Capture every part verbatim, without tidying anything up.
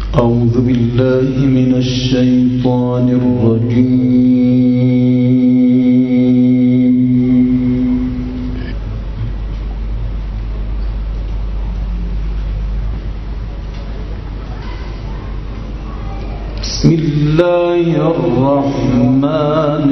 أعوذ بالله من الشيطان الرجيم. بسم الله الرحمن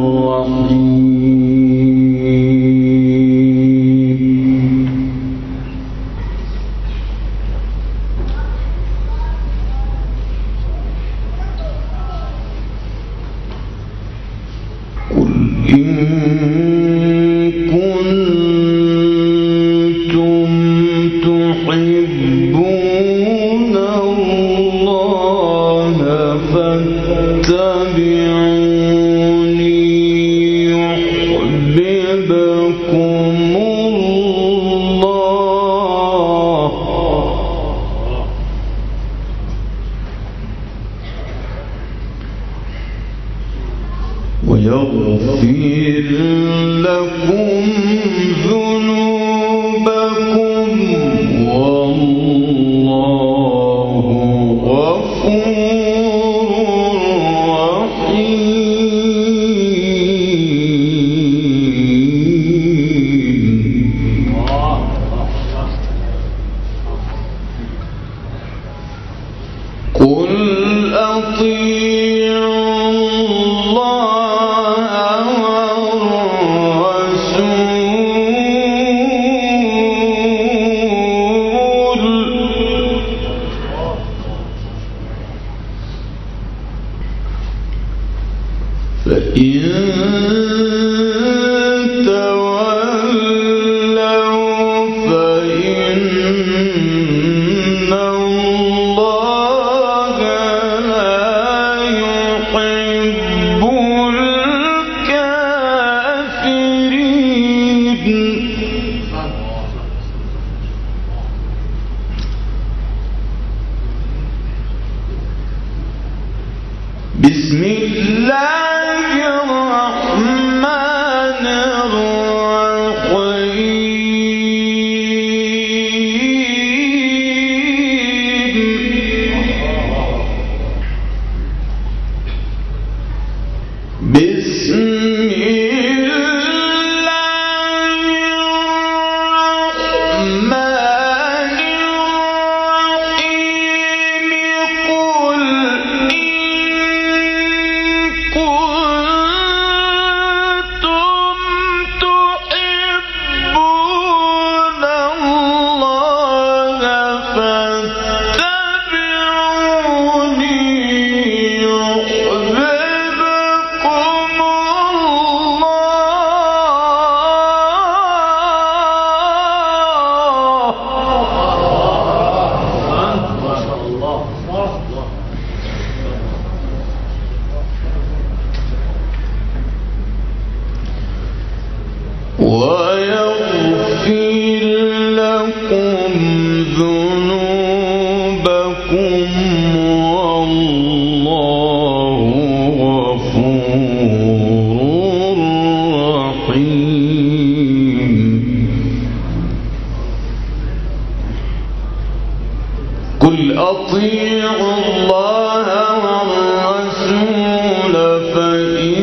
الرحيم. قل إن كنتم تحبون الله فاتبعوني يحببكم الله ويغفر لكم ذنوبكم والله غفور رحيم. قل أطيعوا الله والرسول فإن تولوا فإن الله لا يحب الكافرين. بسم الله الرحمن الرحيم. بسم الله الرحمن الرحيم. قل إن كنتم تحبون الله فاتبعوني يحببكم ويغفر لكم ذنوبكم والله غفور رحيم. قل أطيعوا الله والرسول فإن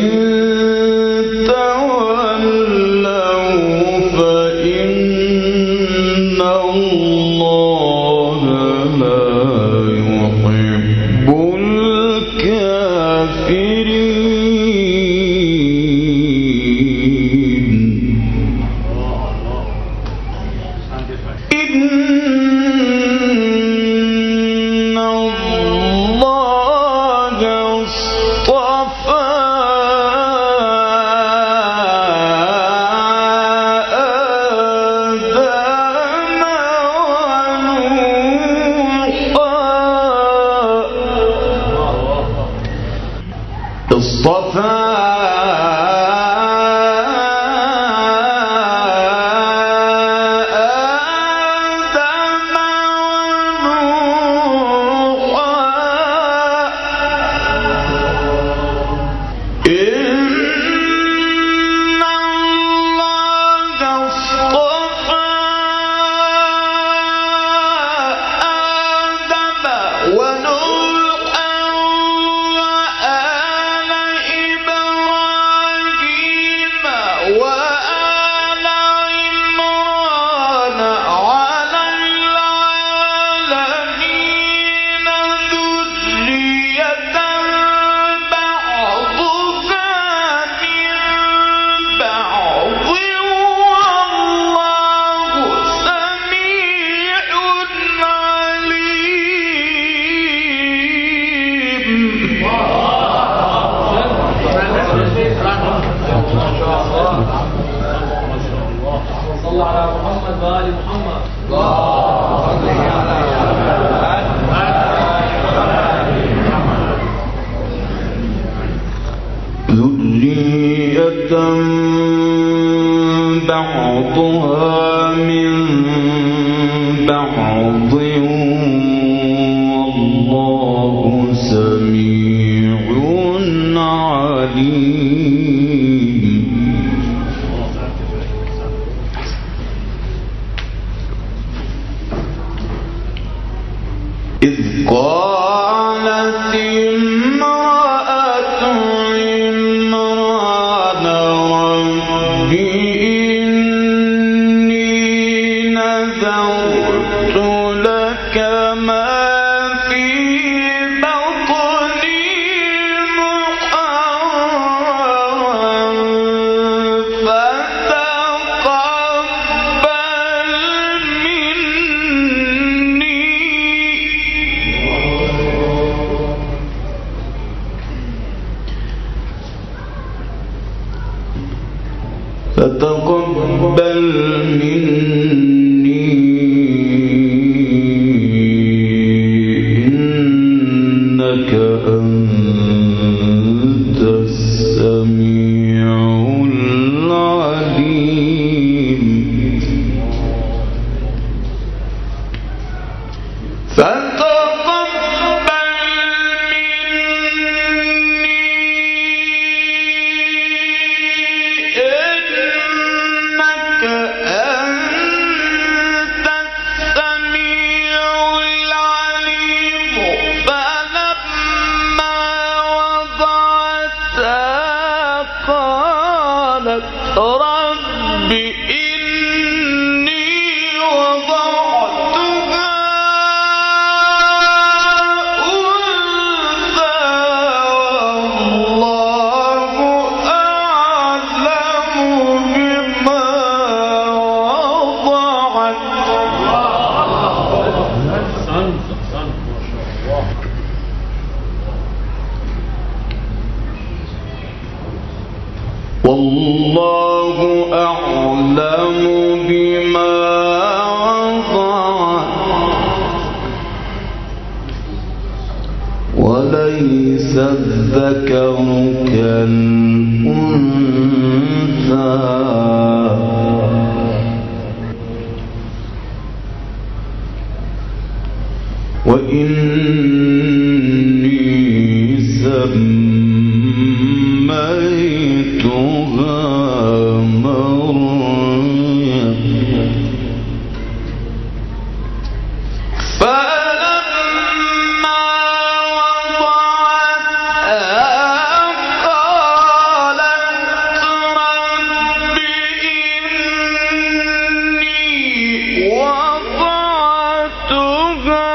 فإن الله لا يحب الكافرين. إن الله اصطفى اصطفى آدم ونوحا. إن الله اصطفى آدم ونوحا إذ قالت امرأة عمران رب إني نذرت لك ما في بطني محررا فتقبل مني فتقبل مني إنك أنت السميع العليم فتقبل مني إنك أنت السميع العليم فلما وضعتها قالت رب إني وضعتها أنثى والله أعلم بما وضعت والله أعلم بما وضعت وليس الذكر كالأنثى وإني سميتها مريم فلما وضعتها قالت رب إني وضعتها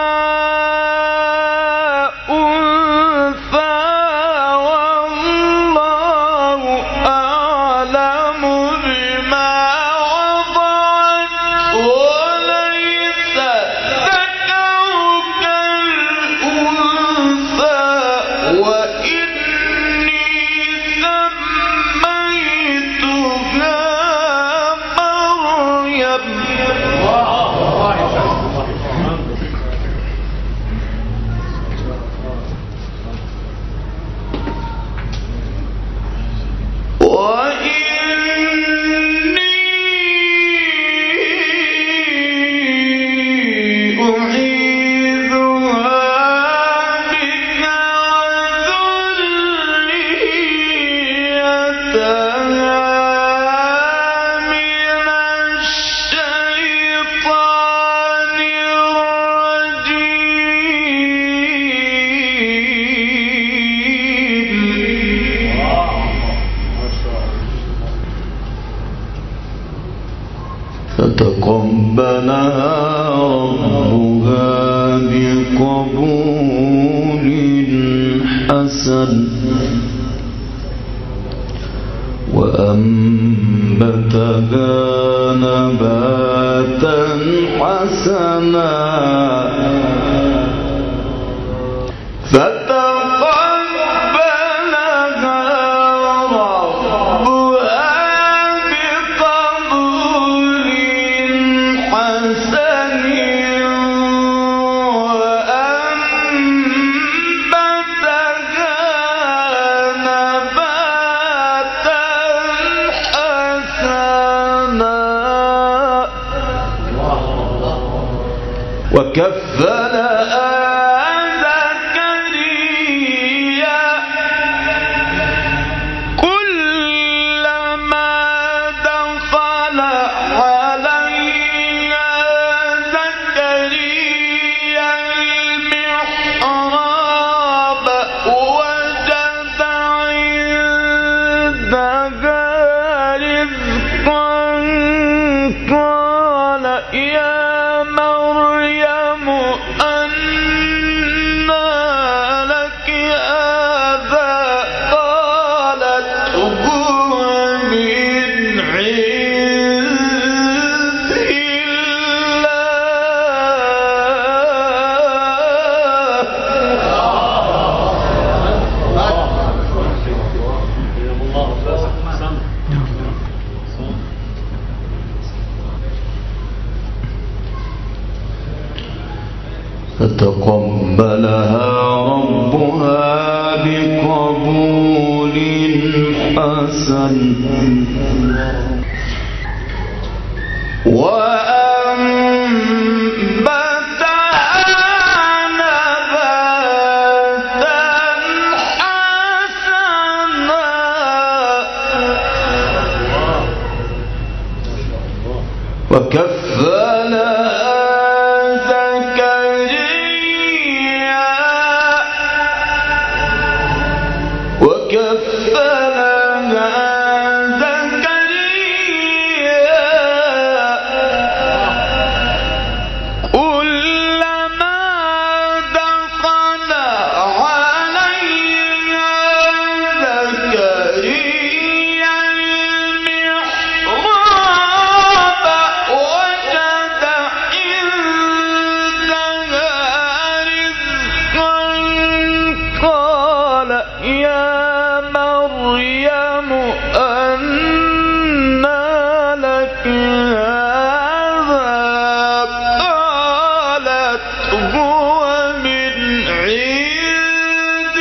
أنثى والله أعلم بما وضعت وليس الذكر كالأنثى وإني سميتها مريم وإني أعيذها بك وذريتها من الشيطان الرجيم فتقبلها ربها بقبول حسن وأنبتها نباتا حسنا فتقبلها ربها بقبول حسن وأنبتها نباتا حسنا وكفلها زكريا كلما دخل عليها زكريا فتقبلها ربها بقبول حسن وكفلها زكريا وكفلها زكريا كلما دخل عليها زكريا المحراب وجد عندها رزقا قال يا مريم أنى لك هذا قالت هو من عند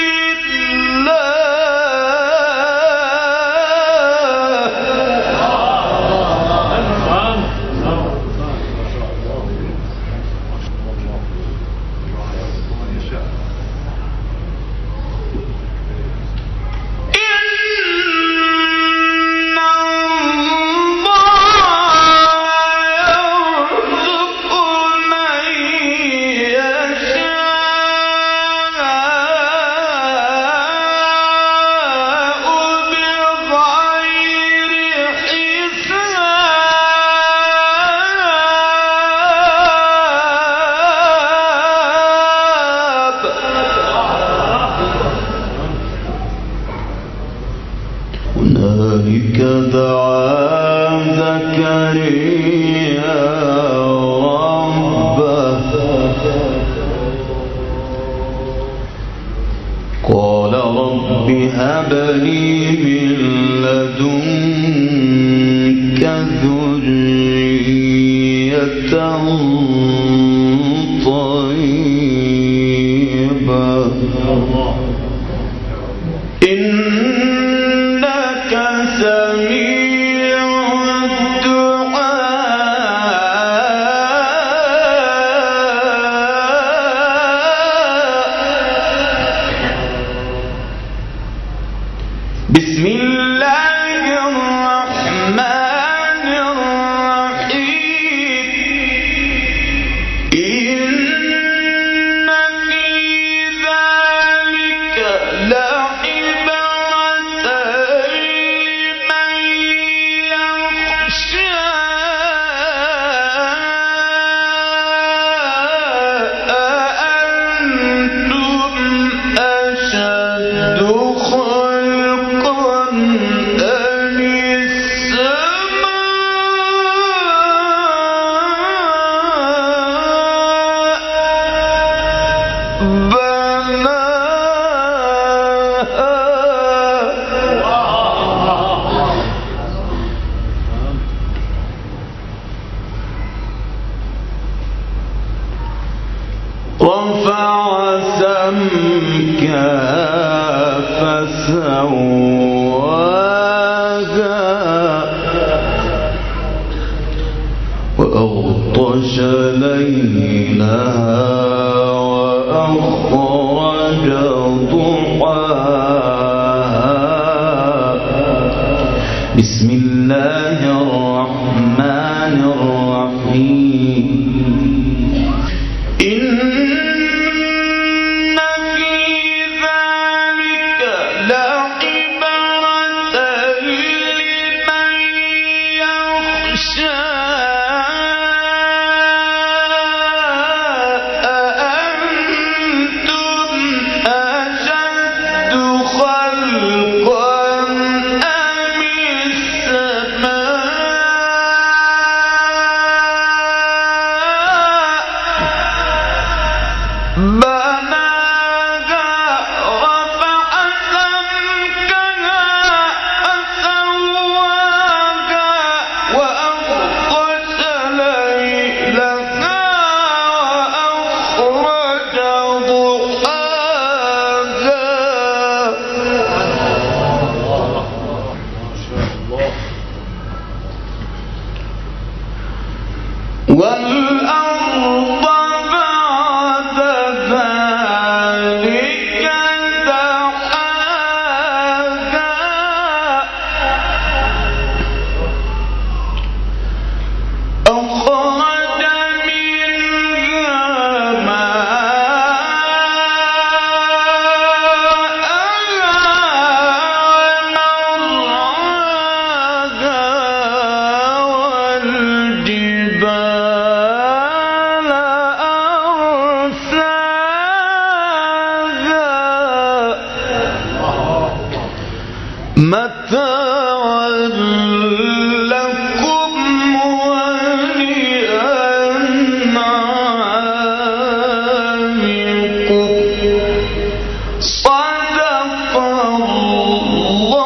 هنالك دعا زكريا ربه قال رب هب لي من لدنك ذرية طيبة إنك سميع الدعاء بسم الله الرحمن الرحيم إن في ذلك لعبرة لمن يخشى أأنتم أشد خلقا أم السماء رفع سمكها فسواها وأغطش ليلها وأخرج ضحاها بسم الله الرحمن الرحيم إن في ذلك لعبرة لمن يخشى أأنتم أشد خلقا أم السماء متاعا لكم ولأنعامكم صدق الله